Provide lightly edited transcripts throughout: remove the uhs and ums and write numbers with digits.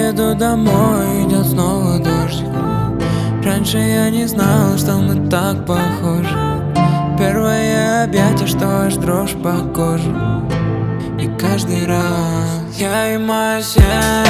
еду домой, идет снова дождик. Раньше я не знал, что мы так похожи. Первое объятие, что аж дрожь по коже. И каждый раз я и мое сердце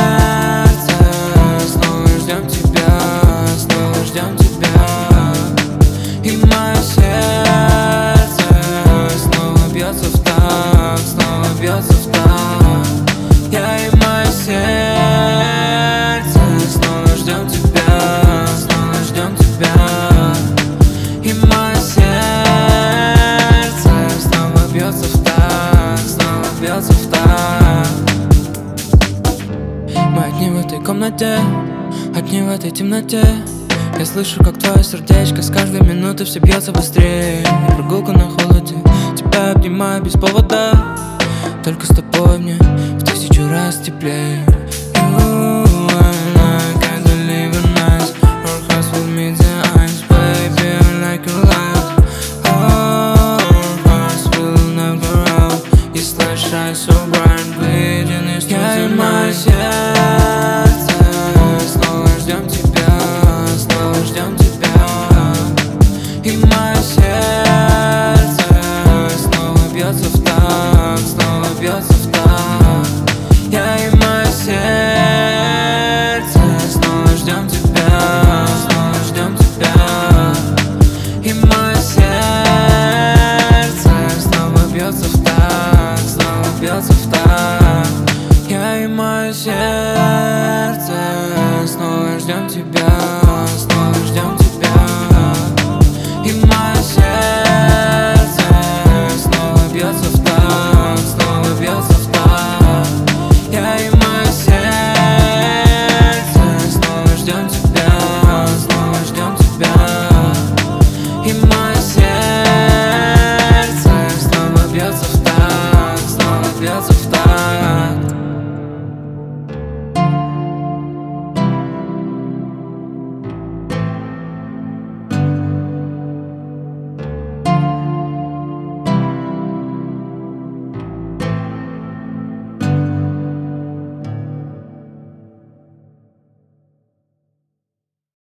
снова ждем тебя, снова ждем тебя. И мое сердце снова бьется в такт, снова бьется в такт. Я и мое сердце снова ждем тебя, снова ждем тебя. И мое сердце снова бьется в такт, снова бьется в такт. Мы одни в этой комнате, одни в этой темноте. Я слышу, как твое сердечко с каждой минуты все бьется быстрее. Прогулка на холоде, тебя обнимаю без повода. Только с тобой мне в 1000 раз теплее. So bright, bleeding is я и мое сердце снова ждем тебя, снова ждем тебя. И мое сердце снова бьется в такт, снова бьется в такт. Я и мое сердце снова ждем тебя, снова ждем тебя. И мое сердце снова бьется в такт, снова бьется в такт. Я и мое сердце снова ждем тебя.